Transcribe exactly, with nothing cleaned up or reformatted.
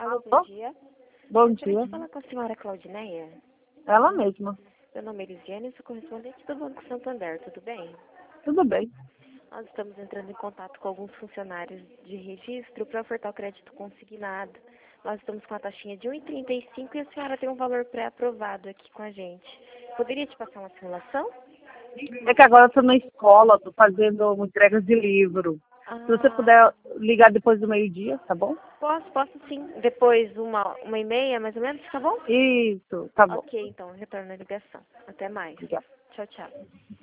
Alô, bom dia. Bom Gostaria dia. de falar com a senhora Claudineia. Ela mesma. Meu nome é Elisiane, sou correspondente do Banco Santander, tudo bem? Tudo bem. Nós estamos entrando em contato com alguns funcionários de registro para ofertar o crédito consignado. Nós estamos com a taxinha de um vírgula trinta e cinco e a senhora tem um valor pré-aprovado aqui com a gente. Poderia te passar uma simulação? É que agora eu estou na escola, estou fazendo entregas de livro. Ah, Se você puder ligar depois do meio-dia, tá bom? posso, posso sim. Depois uma, uma e meia, mais ou menos, tá bom? Isso, tá bom. Ok, então, retorno a ligação. Até mais. Obrigada. Tchau, tchau.